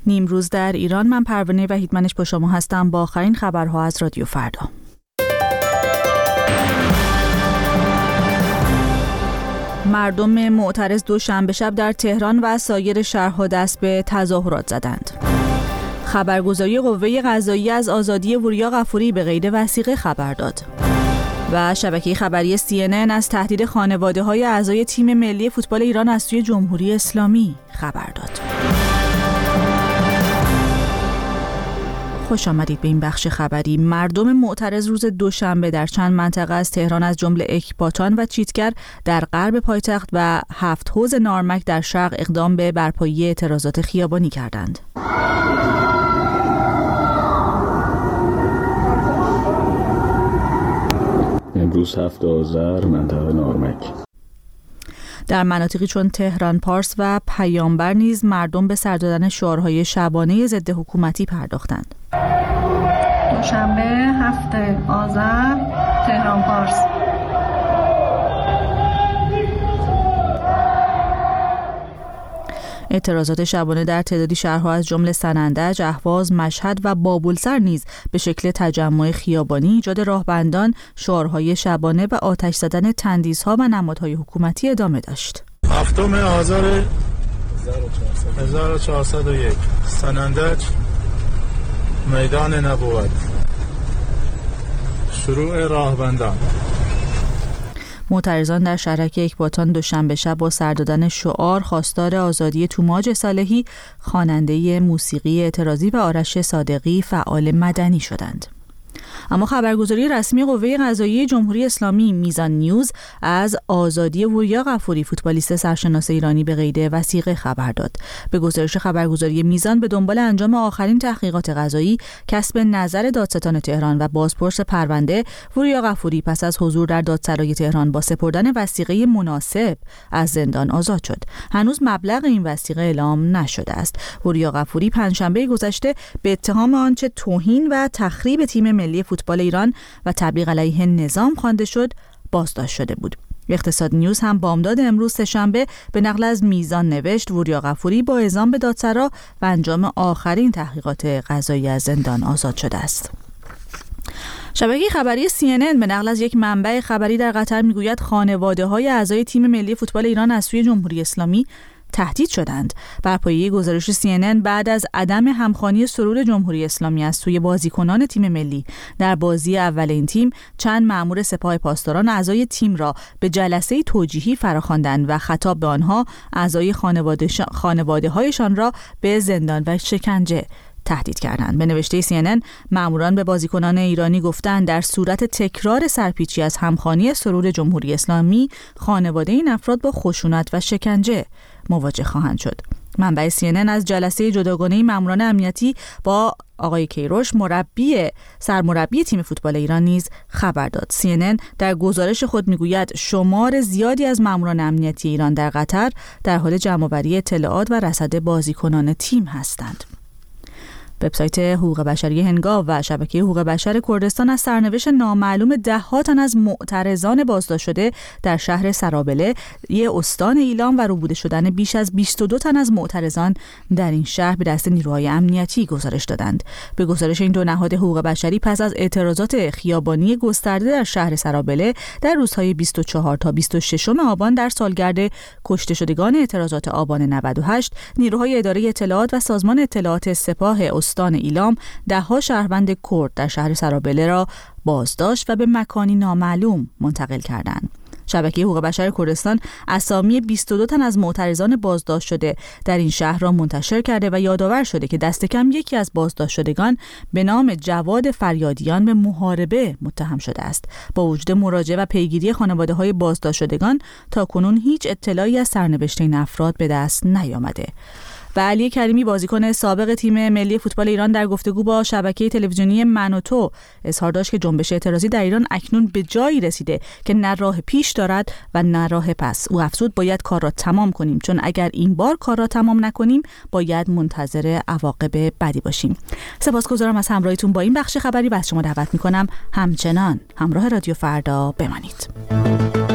نیمروز در ایران. من پروانه وحیدمنش با شما هستم با آخرین خبرها از رادیو فردا. مردم معترض دوشنبه شب در تهران و سایر شهرها دست به تظاهرات زدند. خبرگزاری قوه قضاییه از آزادی وریا غفوری به قید وثیقه خبر داد. و شبکه خبری CNN از تهدید خانواده‌های اعضای تیم ملی فوتبال ایران از سوی جمهوری اسلامی خبر داد. خوش آمدید به این بخش خبری. مردم معترض روز دوشنبه در چند منطقه از تهران از جمله اکباتان و چیتگر در غرب پایتخت و 7 حوض نارمک در شرق اقدام به برپایی اعتراضات خیابانی کردند. امروز 7 آذر منطقه نارمک. در مناطقی چون تهران پارس و پیامبر نیز مردم به سر دادن شعارهای شبانه ضد حکومتی پرداختند. دوشنبه 7 آذر تهران پارس. اعتراضات شبانه در تعدادی شهرها از جمله سنندج، اهواز، مشهد و بابولسر نیز به شکل تجمع خیابانی، ایجاد راهبندان، شعارهای شبانه و آتش زدن تندیس‌ها و نمادهای حکومتی ادامه داشت. 7 آذر 1401 سنندج میدان نبوت. شروع راهبندان. معترضان در شهرک اکباتان دوشنبه شب با سر دادن شعار خواستار آزادی توماج صالحی، خواننده موسیقی اعتراضی، و آرش صادقی، فعال مدنی شدند. اما خبرگزاری رسمی قوه قضاییه جمهوری اسلامی میزان نیوز از آزادی وریا غفوری، فوتبالیست سرشناس ایرانی، به قید وثیقه خبر داد. به گزارش خبرگزاری میزان، به دنبال انجام آخرین تحقیقات قضایی، کسب نظر دادستان تهران و بازپرس پرونده، وریا غفوری پس از حضور در دادسرای تهران با سپردن وثیقه مناسب از زندان آزاد شد. هنوز مبلغ این وثیقه اعلام نشده است. وریا غفوری پنجشنبه گذشته به اتهام آنچه توهین و تخریب تیم ملی فوتبال ایران و تبلیغ علیه نظام خوانده شد بازداشت شده بود. اقتصاد نیوز هم بامداد امروز سه‌شنبه به نقل از میزان نوشت وریا غفوری با اعزام به دادسرا و انجام آخرین تحقیقات قضایی از زندان آزاد شده است. شبکه خبری CNN به نقل از یک منبع خبری در قطر میگوید خانواده‌های اعضای تیم ملی فوتبال ایران از سوی جمهوری اسلامی تهدید شدند. بر پایه گزارش CNN، بعد از عدم همخوانی سرور جمهوری اسلامی از سوی بازیکنان تیم ملی در بازی اول این تیم، چند مأمور سپاه پاسداران اعضای تیم را به جلسه توجیهی فراخواندند و خطاب به آنها اعضای خانواده‌هایشان را به زندان و شکنجه تهدید کردند. به نوشته CNN، مأموران به بازیکنان ایرانی گفتند در صورت تکرار سرپیچی از همخوانی سرور جمهوری اسلامی، خانواده این افراد با خشونت و شکنجه مواجه خواهند شد. منبع CNN از جلسه جداگانه مأموران امنیتی با آقای کیروش، سرمربی تیم فوتبال ایران، نیز خبر داد. CNN در گزارش خود میگوید شمار زیادی از مأموران امنیتی ایران در قطر در حال جمع‌آوری اطلاعات و رصد بازیکنان تیم هستند. وبسایت حقوق بشری هنگام و شبکه حقوق بشر کردستان از سرنوشت نامعلوم ده‌ها تن از معترضان بازداشت شده در شهر سرابله، استان ایلام، و ربوده شدن بیش از 22 تن از معترضان در این شهر به دست نیروهای امنیتی گزارش دادند. به گزارش این دو نهاد حقوق بشری، پس از اعتراضات خیابانی گسترده در شهر سرابله در روزهای 24 تا 26 آبان در سالگرد کشته شدگان اعتراضات آبان 98، نیروهای اداره اطلاعات و سازمان اطلاعات سپاه استان ایلام ده‌ها شهروند کرد در شهر سرابله را بازداشت و به مکانی نامعلوم منتقل کردند. شبکه حقوق بشر کردستان اسامی 22 تن از معترضان بازداشت شده در این شهر را منتشر کرده و یادآور شده که دست کم یکی از بازداشت شدگان به نام جواد فریادیان به محاربه متهم شده است. با وجود مراجعه و پیگیری خانواده‌های بازداشت شدگان، تاکنون هیچ اطلاعی از سرنوشت این افراد به دست نیامده. و علی کریمی، بازیکن سابق تیم ملی فوتبال ایران، در گفتگو با شبکه تلویزیونی من و تو اظهار داشت که جنبش اعتراضی در ایران اکنون به جایی رسیده که نه راه پیش دارد و نه راه پس. او افزود باید کار را تمام کنیم، چون اگر این بار کار را تمام نکنیم باید منتظر عواقب بدی باشیم. سپاسگزارم از همراهیتون با این بخش خبری و از شما دعوت می‌کنم همچنان همراه رادیو فردا بمانید.